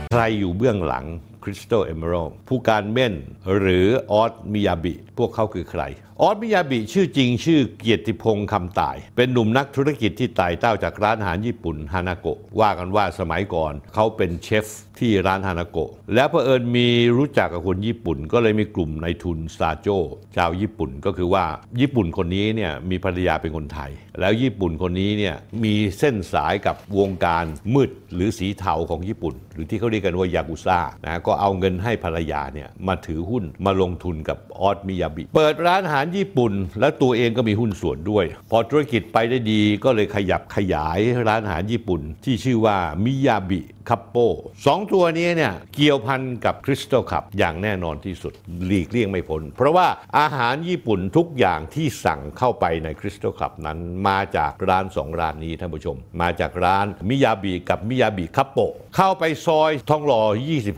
ใครอยู่เบื้องหลังคริสตัลเอเมอรัลด์ผู้การเม่นหรือออสมิยาบิพวกเขาคือใครออสมิยาบิชื่อจริงชื่อเกียรติพงษ์คำต่ายเป็นหนุ่มนักธุรกิจที่ไต่เต้าจากร้านอาหารญี่ปุ่นฮานาโกะว่ากันว่าสมัยก่อนเขาเป็นเชฟที่ร้านฮานาโกะแล้วเผอิญมีรู้จักกับคนญี่ปุ่นก็เลยมีกลุ่มนายทุนซาโจชาวญี่ปุ่นก็คือว่าญี่ปุ่นคนนี้เนี่ยมีภรรยาเป็นคนไทยแล้วญี่ปุ่นคนนี้เนี่ยมีเส้นสายกับวงการมืดหรือสีเทาของญี่ปุ่นหรือที่เขาเรียกกันว่ายากุซ่านะก็เอาเงินให้ภรรยาเนี่ยมาถือหุ้นมาลงทุนกับออสมิยาบิเปิดร้านอาหารญี่ปุ่นและตัวเองก็มีหุ้นส่วนด้วยพอธุรกิจไปได้ดีก็เลยขยับขยายร้านอาหารญี่ปุ่นที่ชื่อว่ามิยาบิคัปโปสองตัวนี้เนี่ยเกี่ยวพันกับคริสตัลคัพอย่างแน่นอนที่สุดหลีกเลี่ยงไม่พ้นเพราะว่าอาหารญี่ปุ่นทุกอย่างที่สั่งเข้าไปในคริสตัลคัพนั้นมาจากร้าน2ร้านนี้ท่านผู้ชมมาจากร้านมิยาบิกับมิยาบิคัปโปเข้าไปซอยทองหล่อ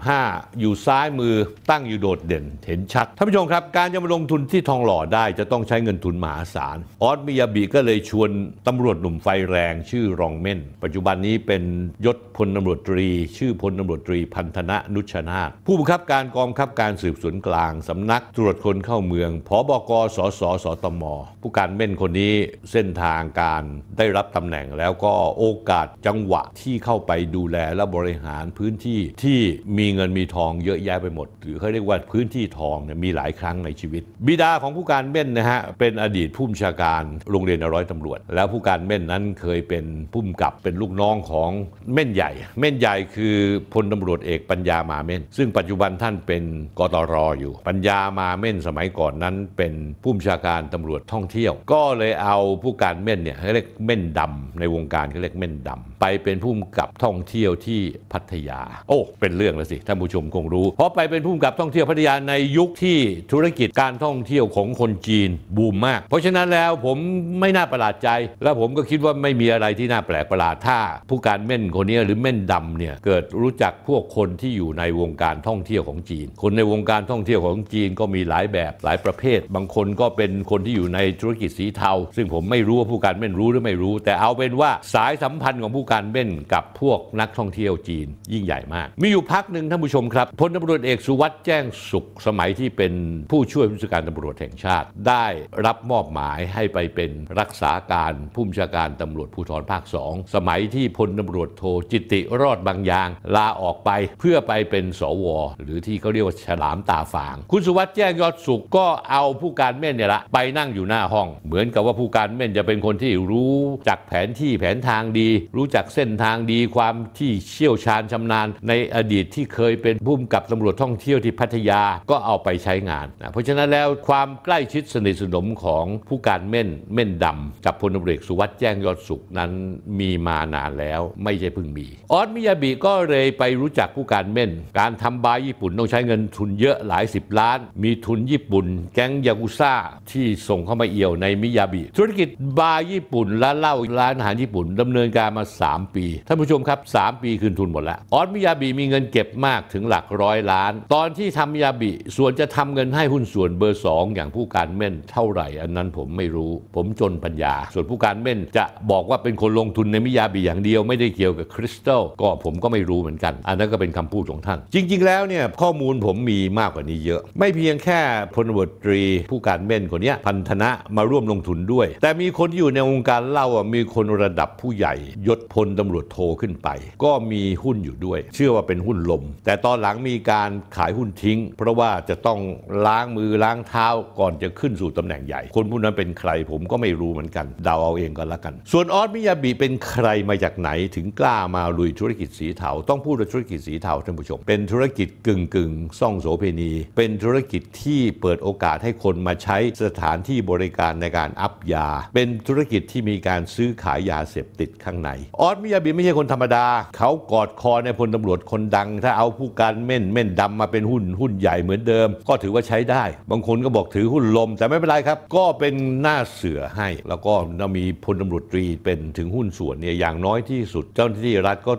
25อยู่ซ้ายมือตั้งอยู่โดดเด่นเห็นชัดท่านผู้ชมครับการจะมาลงทุนที่ทองหล่อได้จะต้องใช้เงินทุนมหาศาลออสมิยาบิก็เลยชวนตำรวจหนุ่มไฟแรงชื่อรองเม่นปัจจุบันนี้เป็นยศพลตำรวจตรีชื่อพลตำรวจตรีพันธนะนุชนาถผู้บังคับการกองบังคับการสืบสวนกลางสำนักตรวจคนเข้าเมืองผบก.สส.สตม.ผู้การเม่นคนนี้เส้นทางการได้รับตำแหน่งแล้วก็โอกาสจังหวะที่เข้าไปดูแลและบริหารพื้นที่ที่มีเงินมีทองเยอะแยะไปหมดหรือเขาเรียกว่าพื้นที่ทองเนี่ยมีหลายครั้งในชีวิตบิดาของผู้การเม่นนะฮะเป็นอดีตผู้บัญชาการโรงเรียนร้อยตำรวจแล้วผู้การเม่นนั้นเคยเป็นผู้กำกับเป็นลูกน้องของเม่นใหญ่คือพลตำรวจเอกปัญญามาเม่นซึ่งปัจจุบันท่านเป็นกตร.อยู่ปัญญามาเม่นสมัยก่อนนั้นเป็นผู้บัญชาการตำรวจท่องเที่ยวก็เลยเอาผู้การเม่นเนี่ยเขาเรียกเม่นดำในวงการเขาเรียกเม่นดำไปเป็นผู้กำกับท่องเที่ยวที่พัทยาโอ้เป็นเรื่องแล้วสิท่านผู้ชมคงรู้เพราะไปเป็นผู้กำกับท่องเที่ยวพัทยาในยุคที่ธุรกิจการท่องเที่ยวของคนจีนบูมมากเพราะฉะนั้นแล้วผมไม่น่าประหลาดใจและผมก็คิดว่าไม่มีอะไรที่น่าแปลกประหลาดถ้าผู้การเม่นคนนี้หรือเม่นดำเนี่ยเกิดรู้จักพวกคนที่อยู่ในวงการท่องเที่ยวของจีนคนในวงการท่องเที่ยวของจีนก็มีหลายแบบหลายประเภทบางคนก็เป็นคนที่อยู่ในธุรกิจสีเทาซึ่งผมไม่รู้ว่าผู้การเม่นรู้หรือไม่รู้แต่เอาเป็นว่าสายสัมพันธ์ของผู้การเม่นกับพวกนักท่องเที่ยวจีนยิ่งใหญ่มากมีอยู่พักหนึ่งท่านผู้ชมครับพลตำรวจเอกสุวัสด์แจ้งสุขสมัยที่เป็นผู้ช่วยผู้บัญชาการตำรวจแห่งชาติได้รับมอบหมายให้ไปเป็นรักษาการผู้บัญชาการตำรวจภูธรภาค2สมัยที่พลตำรวจโทจิตติรอดบางยางลาออกไปเพื่อไปเป็นสวหรือที่เขาเรียกว่าฉลามตาฟางคุณสุวัสด์แจ้งยอดสุขก็เอาผู้การเม่นเนี่ยละไปนั่งอยู่หน้าห้องเหมือนกับว่าผู้การเม่นจะเป็นคนที่รู้จักแผนที่แผนทางดีรู้จักเส้นทางดีความที่เชี่ยวชาญชำนาญในอดีตที่เคยเป็นผู้กำกับตำรวจท่องเที่ยวที่พัทยาก็เอาไปใช้งานนะเพราะฉะนั้นแล้วความใกล้ชิดสนิทสนมของผู้การเม่นดำกับพลตำรวจเอกสุวัสด์แจ้งยอดสุขนั้นมีมานานแล้วไม่ใช่เพิ่งมีออสมิยาบิก็เลยไปรู้จักผู้การเม่นการทำบาร์ญี่ปุ่นต้องใช้เงินทุนเยอะหลาย10 ล้านมีทุนญี่ปุ่นแก๊งยากุซ่าที่ส่งเข้ามาเอี่ยวในมิยาบิธุรกิจบาร์ญี่ปุ่นและเหล้าร้านอาหารญี่ปุ่นดำเนินการมา3 ปีท่านผู้ชมครับ3 ปีคืนทุนหมดแล้วออสมิยาบิมีเงินเก็บมากถึงหลัก100 ล้านตอนที่ทำมิยาบิส่วนจะทำเงินให้หุ้นส่วนเบอร์2อย่างผู้การเม่นเท่าไหร่อันนั้นผมไม่รู้ผมจนปัญญาส่วนผู้การเม่นจะบอกว่าเป็นคนลงทุนในมิยาบิอย่างเดียวไม่ได้เกี่ยวกับคริสตัลก็ผมก็ไม่รู้เหมือนกันอันนั้นก็เป็นคำพูดของท่านจริงๆแล้วเนี่ยข้อมูลผมมีมากกว่านี้เยอะไม่เพียงแค่พลตำรวจตรีผู้การเม่นคนนี้พันธนะมาร่วมลงทุนด้วยแต่มีคนที่อยู่ในวงการเล่ามีคนระดับผู้ใหญ่ยศพลตำรวจโทขึ้นไปก็มีหุ้นอยู่ด้วยเชื่อว่าเป็นหุ้นลมแต่ตอนหลังมีการขายหุ้นทิ้งเพราะว่าจะต้องล้างมือล้างเท้าก่อนจะขึ้นสู่ตำแหน่งใหญ่คนผู้นั้นเป็นใครผมก็ไม่รู้เหมือนกันเดาเอาเองก็แล้วกันส่วนออสมิยาบิเป็นใครมาจากไหนถึงกล้ามาลุยธุรกิจสีเทาต้องพูดว่าธุรกิจสีเทาท่านผู้ชมเป็นธุรกิจกึ่งซ่องโสเภณีเป็นธุรกิจที่เปิดโอกาสให้คนมาใช้สถานที่บริการในการอัพยาเป็นธุรกิจที่มีการซื้อขายยาเสพติดข้างในออสมิยาบิไม่ใช่คนธรรมดาเขากอดคอในพลตำรวจคนดังถ้าเอาผู้การเม่นดำมาเป็นหุ้นใหญ่เหมือนเดิมก็ถือว่าใช้ได้บางคนก็บอกถือหุ้นลมแต่ไม่เป็นไรครับก็เป็นหน้าเสือให้แล้วก็เรามีพลตำรวจตรีเป็นถึงหุ้นส่วนเนี่ยอย่างน้อยที่สุดเจ้าหน้าที่รัฐก็ต้องมีความ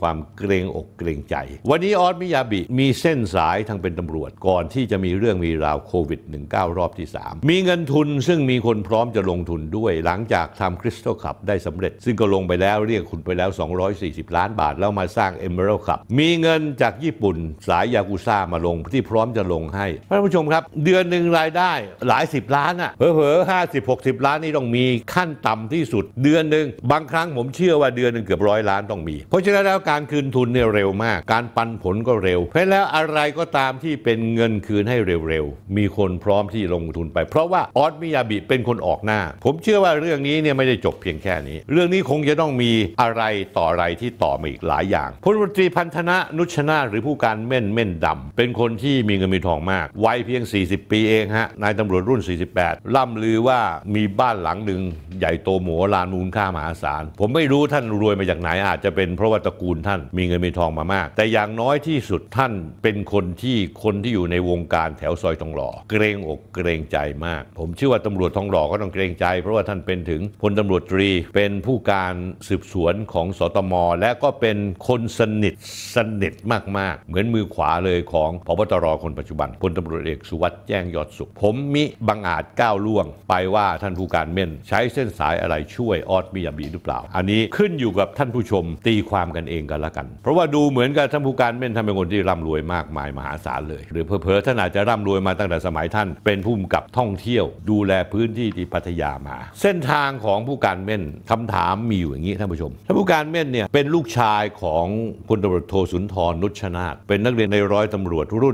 ความเกรงอกเกรงใจวันนี้ออสมิยาบิมีเส้นสายทางเป็นตำรวจก่อนที่จะมีเรื่องมีราวโควิด -19 รอบที่ 3มีเงินทุนซึ่งมีคนพร้อมจะลงทุนด้วยหลังจากทำคริสตัลคลับได้สำเร็จซึ่งก็ลงไปแล้วเรียกคุณไปแล้ว240 ล้านบาทแล้วมาสร้าง Emerald Club มีเงินจากญี่ปุ่นสายยากุซ่ามาลงที่พร้อมจะลงให้ท่านผู้ชมครับเดือนหนึ่งรายได้หลาย10 ล้านอ่ะเผลอๆ50-60 ล้านนี่ต้องมีขั้นต่ำที่สุดเดือนหนึ่งบางครั้งผมเชื่อว่าเดือนหนึ่งเกือบ100 ล้านต้องมีเพราะฉะนั้นแล้วการคืนทุนเนี่ยเร็วมากการปันผลก็เร็วเพราะแล้วอะไรก็ตามที่เป็นเงินคืนให้เร็วๆมีคนพร้อมที่ลงทุนไปเพราะว่าออสมิยาบิเป็นคนออกหน้าผมเชื่อว่าเรื่องนี้เนี่ยไม่ได้จบเพียงแค่นี้เรื่องนี้คงจะต้องมีอะไรต่ออะไรที่ต่อมาอีกหลายอย่างพลตำรวจตรีพันธนะนุชนาถหรือผู้การเม่นดำเป็นคนที่มีเงินมีทองมากวัยเพียง40 ปีเองฮะนายตำรวจรุ่น48ล่ำลือว่ามีบ้านหลังหนึ่งใหญ่โตโหมลานมูลค่ามหาศาลผมไม่รู้ท่านรวยมาจากไหนอาจจะเป็นเพราะว่าตระกูลท่านมีเงินมีทองมามากแต่อย่างน้อยที่สุดท่านเป็นคนที่อยู่ในวงการแถวซอยทองหล่อเกรงอกเกรงใจมากผมเชื่อว่าตำรวจทองหล่อก็ต้องเกรงใจเพราะว่าท่านเป็นถึงพลตำรวจตรีเป็นผู้การสืบสวนของสตมและก็เป็นคนสนิทมากๆเหมือนมือขวาเลยของผบ.ตร.คนปัจจุบันพลตำรวจเอกสุวัสด์แจ้งยอดสุขผมมิบังอาจก้าวล่วงไปว่าท่านผู้การเม่นใช้เส้นสายอะไรช่วยออสมิยาบิหรือเปล่าอันนี้ขึ้นอยู่กับท่านผู้ชมตีความกันเองกันละกันเพราะว่าดูเหมือนกับท่านผู้การเม่นท่านเป็นคนที่ร่ำรวยมากมายมหาศาลเลยหรือเผลอๆท่านอาจจะร่ำรวยมาตั้งแต่สมัยท่านเป็นผู้กำกับท่องเที่ยวดูแลพื้นที่ที่พัทยามาเส้นทางของผู้การเม่นคำถามมีอยู่อย่างนี้ท่านผู้ชมท่านผู้การเม่นเนี่ยเป็นลูกชายของพลตำรวจโทสุนทรนุชนาถเป็นนักเรียนในร้อยตำรวจรุ่น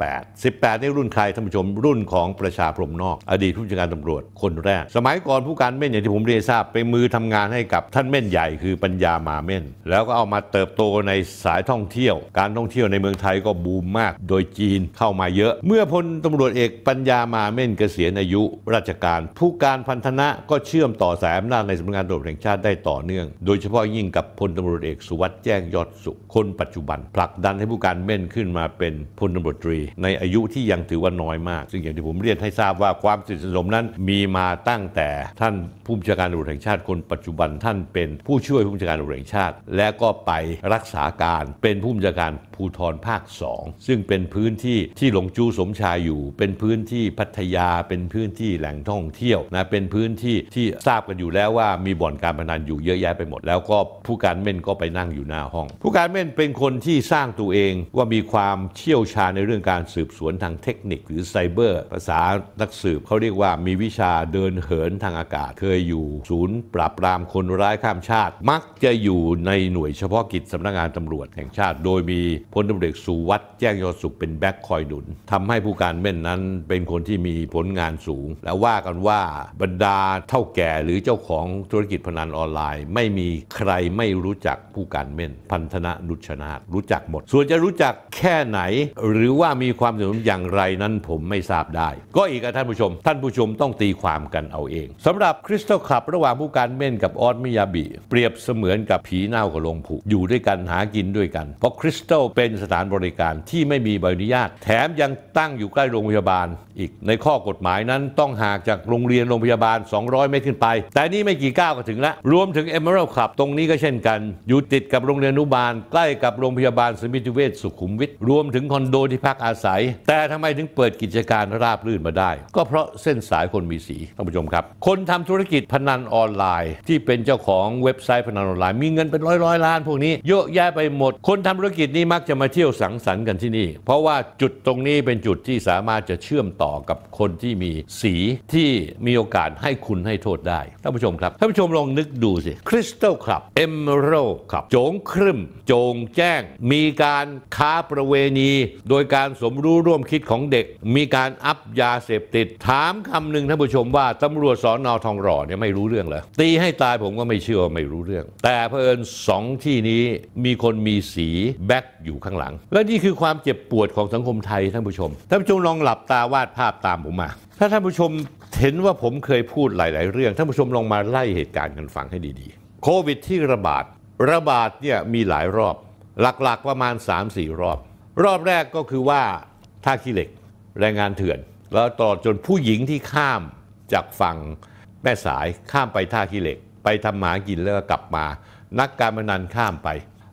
18นี่รุ่นใครท่านผู้ชมรุ่นของประชาพรหมนอกอดีตผู้บัญชาการตำรวจคนแรกสมัยก่อนผู้การเม่นอย่างที่ผมเรียนทราบเป็นมือทำงานให้กับท่านเม่นใหญ่คือปัญญามาเม่นแล้วก็เอามาเติบโตในสายท่องเที่ยวการท่องเที่ยวในเมืองไทยก็บูมมากโดยจีนเข้ามาเยอะเมื่อพลตำรวจเอกปัญญามาเม่นเกษียณอายุราชการผู้การพันธนะก็เชื่อมต่อสายอำนาจในสำนักงานตำรวจแห่งชาติได้ต่อเนื่องโดยเฉพาะยิ่งกับพลตำรวจเอกสุวัสด์แจ้งยอดสุขคนปัจจุบันผลักดันให้ผู้การเม่นขึ้นมาเป็นพลตำรวจตรีในอายุที่ยังถือว่าน้อยมากซึ่งอย่างที่ผมเรียนให้ทราบว่าความสนิทสนมนั้นมีมาตั้งแต่ท่านผู้บัญชาการตำรวจแห่งชาติคนปัจจุบันท่านเป็นผู้ช่วยผู้บัญชาการตำรวจแห่งชาติและก็ไปรักษาการเป็นผู้บัญชาการภูธรภาค2ซึ่งเป็นพื้นที่ที่หลงจูสมชายอยู่เป็นพื้นที่พัทยาเป็นพื้นที่แหล่งท่องเที่ยวนะเป็นพื้นที่ที่ทราบกันอยู่แล้วว่ามีบ่อนการพนันอยู่เยอะแยะไปหมดแล้วก็ผู้การเม่นก็ไปนั่งอยู่หน้าห้องผู้การเม่นเป็นคนที่สร้างตัวเองว่ามีความเชี่ยวชาญในเรื่องการสืบสวนทางเทคนิคหรือไซเบอร์ภาษานักสืบเขาเรียกว่ามีวิชาเดินเหินทางอากาศเคยอยู่ศูนย์ปราบปรามคนร้ายข้ามชาติมักจะอยู่ในหน่วยเฉพาะกิจสำนักงานตำรวจแห่งชาติโดยมีพลตำรวจเอกสุวัสด์แจ้งยอดสุขเป็นแบ็คคอยดุลทำให้ผู้การเม่นนั้นเป็นคนที่มีผลงานสูงและว่ากันว่าบรรดาเฒ่าแก่หรือเจ้าของธุรกิจพนันออนไลน์ไม่มีใครไม่รู้จักผู้การเม่นพันธนะนุชนาถรู้จักหมดส่วนจะรู้จักแค่ไหนหรือว่ามีความสนิทสนมอย่างไรนั้นผมไม่ทราบได้ก็อีกท่านผู้ชมต้องตีความกันเอาเองสำหรับคริสตัลคลับระหว่างผู้การเม่นกับออสมิยาบิเปรียบเสมือนกับผีเน่ากับโลงผุอยู่ด้วยกันหากินด้วยกันเพราะคริสตัลเป็นสถานบริการที่ไม่มีใบอนุญาตแถมยังตั้งอยู่ใกล้โรงพยาบาลอีกในข้อกฎหมายนั้นต้องห่างจากโรงเรียนโรงพยาบาล200 เมตรขึ้นไปแต่นี่ไม่กี่ก้าวก็ถึงแล้วรวมถึง Emerald Club ตรงนี้ก็เช่นกันอยู่ติดกับโรงเรียนอนุบาลใกล้กับโรงพยาบาลสมิติเวชสุขุมวิทรวมถึงคอนโดที่พักอาศัยแต่ทำไมถึงเปิดกิจการราบรื่นมาได้ก็เพราะเส้นสายคนมีสีท่านผู้ชมครับคนทำธุรกิจพนันออนไลน์ที่เป็นเจ้าของเว็บไซต์พนันออนไลน์มีเงินเป็นร้อยล้านพวกนี้เยอะแยะไปหมดคนทำธุรกิจนี้มักจะมาเที่ยวสังสรรค์กันที่นี่เพราะว่าจุดตรงนี้เป็นจุดที่สามารถจะเชื่อมต่อกับคนที่มีสีที่มีโอกาสให้คุณให้โทษได้ท่านผู้ชมครับท่านผู้ชมลองนึกดูสิคริสตัลคลับ Emerald ครับโจงครึ่มโจงแจ้งมีการค้าประเวณีโดยการสมรู้ร่วมคิดของเด็กมีการอัพยาเสพติดถามคำหนึ่งท่านผู้ชมว่าตำรวจสน.ทองหล่อเนี่ยไม่รู้เรื่องเหรอตีให้ตายผมก็ไม่เชื่อว่าไม่รู้เรื่องแต่เผอิญ2ที่นี้มีคนมีสีแบ็คอยู่ข้างหลังและนี่คือความเจ็บปวดของสังคมไทยท่านผู้ชมลองหลับตาวาดภาพตามผมมาถ้าท่านผู้ชมเห็นว่าผมเคยพูดหลายๆเรื่องท่านผู้ชมลองมาไล่เหตุการณ์กันฟังให้ดีๆโควิดที่ระบาดเนี่ยมีหลายรอบหลักๆประมาณ 3-4 รอบแรกก็คือว่าท่าขี้เหล็กแรงงานเถื่อนแล้วตลอดจนผู้หญิงที่ข้ามจากฝั่งแม่สายข้ามไปท่าขี้เหล็กไปทำหมากินแล้วก็กลับมานักการพนันข้ามไป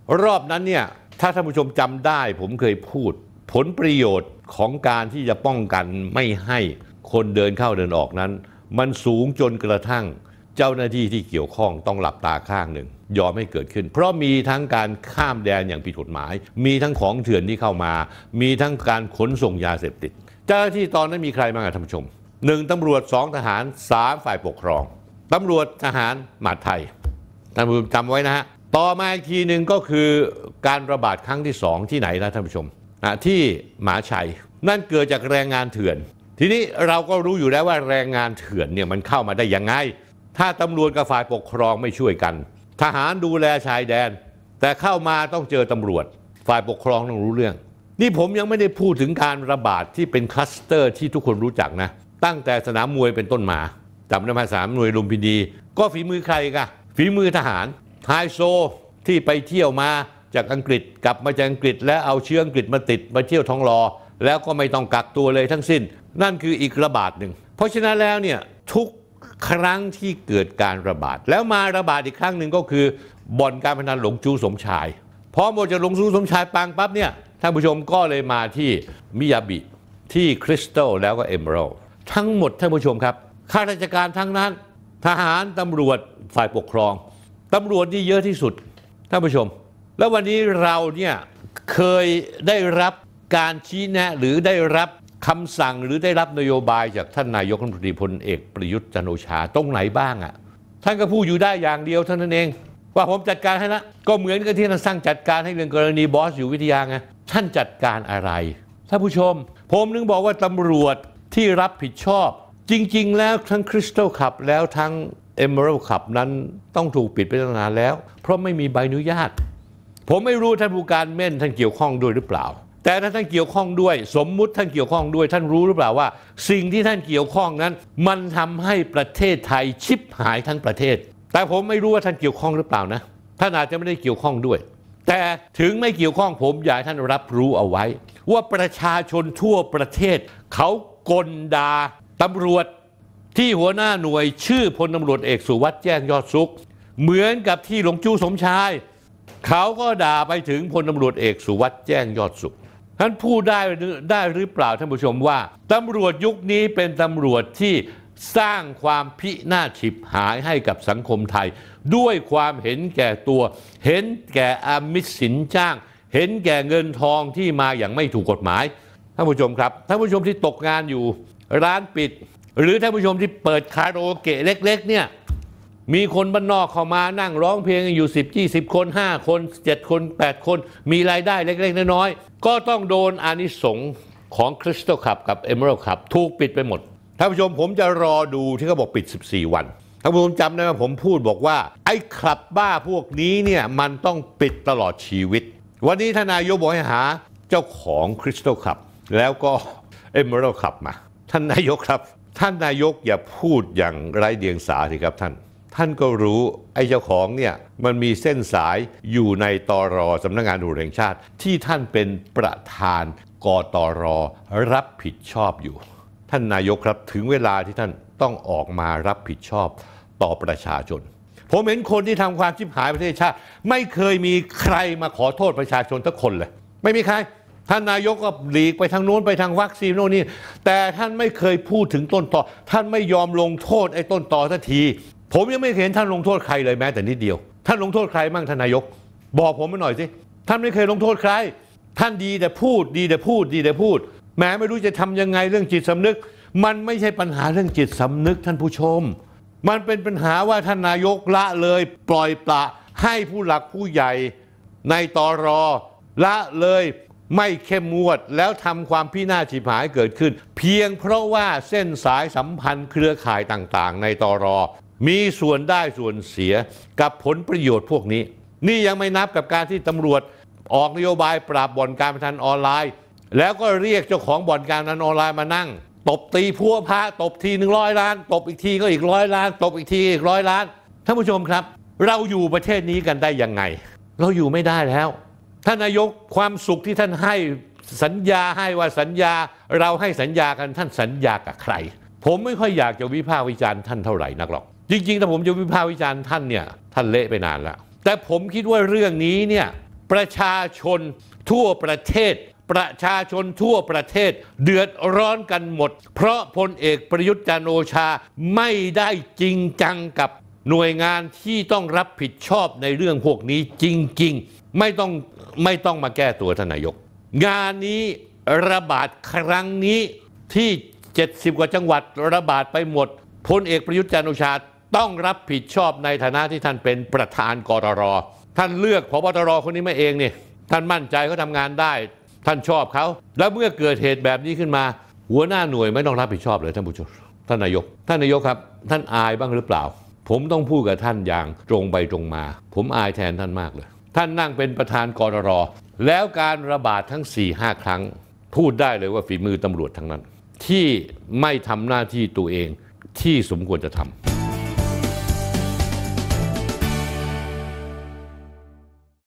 รอบนั้นเนี่ยถ้าท่านผู้ชมจำได้ผมเคยพูดผลประโยชน์ของการที่จะป้องกันไม่ให้คนเดินเข้าเดินออกนั้นมันสูงจนกระทั่งเจ้าหน้าที่ที่เกี่ยวข้องต้องหลับตาข้างหนึ่งยอมให้เกิดขึ้นเพราะมีทั้งการข้ามแดนอย่างผิดกฎหมายมีทั้งของเถื่อนที่เข้ามามีทั้งการขนส่งยาเสพติดเจ้าหน้าที่ตอนนั้นมีใครบ้างท่านผู้ชม1ตำรวจ2ทหาร3ฝ่ายปกครองตำรวจทหารมหาดไทยท่านผู้ชมจำไว้นะฮะต่อมาอีกทีหนึ่งก็คือการระบาดครั้งที่2ที่ไหนนะท่านผู้ชมที่มหาชัยนั่นเกิดจากแรงงานเถื่อนทีนี้เราก็รู้อยู่แล้วว่าแรงงานเถื่อนเนี่ยมันเข้ามาได้ยังไงถ้าตำรวจกับฝ่ายปกครองไม่ช่วยกันทหารดูแลชายแดนแต่เข้ามาต้องเจอตำรวจฝ่ายปกครองต้องรู้เรื่องนี่ผมยังไม่ได้พูดถึงการระบาดที่เป็นคลัสเตอร์ที่ทุกคนรู้จักนะตั้งแต่สนามมวยเป็นต้นมาจำได้ไหมสนามมวยลุมพินีก็ฝีมือใครกันฝีมือทหารไฮโซที่ไปเที่ยวมาจากอังกฤษกลับมาจากอังกฤษแล้วเอาเชื้ออังกฤษมาติดมาเที่ยวทองหล่อแล้วก็ไม่ต้องกักตัวเลยทั้งสิ้นนั่นคืออีกระบาดหนึ่งเพราะฉะนั้นแล้วเนี่ยทุกครั้งที่เกิดการระบาดแล้วมาระบาดอีกครั้งหนึ่งก็คือบ่อนการพนันหลงจู้สมชายพอหมดจากหลงจู้สมชายปังปั๊บเนี่ยท่านผู้ชมก็เลยมาที่มิยาบิที่คริสตัลแล้วก็เอเมอรัลด์ทั้งหมดท่านผู้ชมครับข้าราชการทั้งนั้นทหารตำรวจฝ่ายปกครองตำรวจนี่เยอะที่สุดท่านผู้ชมแล้ววันนี้เราเนี่ยเคยได้รับการชี้แนะหรือได้รับคำสั่งหรือได้รับนโยบายจากท่านนายกรัฐมนตรีพลเอกประยุทธ์จันทร์โอชาตรงไหนบ้างท่านก็พูดอยู่ได้อย่างเดียวเท่านั้นเองว่าผมจัดการให้ละก็เหมือนกับที่ท่านสร้างจัดการให้เรื่องกรณีบอสอยู่วิทยาไงท่านจัดการอะไรท่านผู้ชมผมนึงบอกว่าตำรวจที่รับผิดชอบจริงๆแล้วทั้งคริสตัลคลับแล้วทั้งเอเมอรัลด์คลับนั้นต้องถูกปิดไปตั้งนานแล้วเพราะไม่มีใบอนุญาตผมไม่รู้ท่านผู้การเม่นท่านเกี่ยวข้องด้วยหรือเปล่าแต่ถ้าท่านเกี่ยวข้องด้วยสมมุติท่านเกี่ยวข้องด้วยท่านรู้หรือเปล่าว่าสิ่งที่ท่านเกี่ยวข้องนั้นมันทำให้ประเทศไทยชิบหายทั้งประเทศแต่ผมไม่รู้ว่าท่านเกี่ยวข้องหรือเปล่านะท่านอาจจะไม่ได้เกี่ยวข้องด้วยแต่ถึงไม่เกี่ยวข้องผมอยากให้ท่านรับรู้เอาไว้ว่าประชาชนทั่วประเทศเขากลด่าตำรวจที่หัวหน้าหน่วยชื่อพลตำรวจเอกสุวัสด์แจ้งยอดสุขเหมือนกับที่หลวงจู้สมชายเขาก็ด่าไปถึงพลตำรวจเอกสุวัสด์แจ้งยอดสุขท่านพูดได้หรือเปล่าท่านผู้ชมว่าตำรวจยุคนี้เป็นตำรวจที่สร้างความพินาศฉิบหายให้กับสังคมไทยด้วยความเห็นแก่ตัวเห็นแก่อามิสสินจ้างเห็นแก่เงินทองที่มาอย่างไม่ถูกกฎหมายท่านผู้ชมครับท่านผู้ชมที่ตกงานอยู่ร้านปิดหรือท่านผู้ชมที่เปิดคาราโอเกะเล็กๆเนี่ยมีคนบ้านนอกเข้ามานั่งร้องเพลงอยู่10-20 คน5คน7คน8คนมีรายได้เล็กๆน้อยๆก็ต้องโดนอานิสงส์ของคริสตัลคลับกับเอเมอรัลด์คลับถูกปิดไปหมดท่านผู้ชมผมจะรอดูที่เขาบอกปิด14วันท่านผู้ชมจำได้ไหมผมพูดบอกว่าไอ้คลับบ้าพวกนี้เนี่ยมันต้องปิดตลอดชีวิตวันนี้ท่านนายกบอกให้หาเจ้าของคริสตัลคลับแล้วก็เอเมอรัลด์คลับมาท่านนายกครับท่านนายกอย่าพูดอย่างไร้เดียงสาสิครับท่านก็รู้ไอ้เจ้าของเนี่ยมันมีเส้นสายอยู่ในตร.สำนักงานตำรวจแห่งชาติที่ท่านเป็นประธานกตร.รับผิดชอบอยู่ท่านนายกครับถึงเวลาที่ท่านต้องออกมารับผิดชอบต่อประชาชนผมเห็นคนที่ทำความชิบหายประเทศชาติไม่เคยมีใครมาขอโทษประชาชนทุกคนเลยไม่มีใครท่านนายกก็หลีกไปทางโน้นไปทางวัคซีนโน่นนี่แต่ท่านไม่เคยพูดถึงต้นตอท่านไม่ยอมลงโทษไอ้ต้นตอสักทีผมยังไม่เห็นท่านลงโทษใครเลยแม้แต่นิดเดียวท่านลงโทษใครมั่งท่านนายกบอกผมมาหน่อยสิท่านไม่เคยลงโทษใครท่านดีแต่พูดแม้ไม่รู้จะทำยังไงเรื่องจิตสำนึกมันไม่ใช่ปัญหาเรื่องจิตสำนึกท่านผู้ชมมันเป็นปัญหาว่าท่านนายกละเลยปล่อยปละให้ผู้หลักผู้ใหญ่ในตร.ละเลยไม่เข้มงวดแล้วทำความพินาศฉิบหายเกิดขึ้นเพียงเพราะว่าเส้นสายสัมพันธ์เครือข่ายต่างๆในตร.มีส่วนได้ส่วนเสียกับผลประโยชน์พวกนี้นี่ยังไม่นับกับการที่ตำรวจออกนโยบายปราบบ่อนการพนันออนไลน์แล้วก็เรียกเจ้าของบ่อนการพนันออนไลน์มานั่งตบตีพัวพระตบที100 ล้านตบอีกทีก็อีก100 ล้านตบอีกทีอีก100 ล้านท่านผู้ชมครับเราอยู่ประเทศนี้กันได้ยังไงเราอยู่ไม่ได้แล้วท่านนายกความสุขที่ท่านให้สัญญาให้ว่าสัญญาเราให้สัญญากันท่านสัญญากับใครผมไม่ค่อยอยากจะวิพากษ์วิจารณ์ท่านเท่าไหร่นักหรอกจริงๆถ้าผมจะวิพากษ์วิจารณ์ท่านเนี่ยท่านเละไปนานแล้วแต่ผมคิดว่าเรื่องนี้เนี่ยประชาชนทั่วประเทศเดือดร้อนกันหมดเพราะพลเอกประยุทธ์จันทร์โอชาไม่ได้จริงจังกับหน่วยงานที่ต้องรับผิดชอบในเรื่องพวกนี้จริงๆไม่ต้องมาแก้ตัวท่านนายกงานนี้ระบาดครั้งนี้ที่70กว่าจังหวัดระบาดไปหมดพลเอกประยุทธ์จันทร์โอชาต้องรับผิดชอบในฐานะที่ท่านเป็นประธานกตร.ท่านเลือกผบ.ตร.คนนี้มาเองนี่ท่านมั่นใจเขาทำงานได้ท่านชอบเขาแล้วเมื่อเกิดเหตุแบบนี้ขึ้นมาหัวหน้าหน่วยไม่ต้องรับผิดชอบเลยท่านผู้ชมท่านนายกครับท่านอายบ้างหรือเปล่าผมต้องพูดกับท่านอย่างตรงไปตรงมาผมอายแทนท่านมากเลยท่านนั่งเป็นประธานกตร.แล้วการระบาดทั้ง 4-5 ครั้งพูดได้เลยว่าฝีมือตำรวจทั้งนั้นที่ไม่ทำหน้าที่ตัวเองที่สมควรจะทำ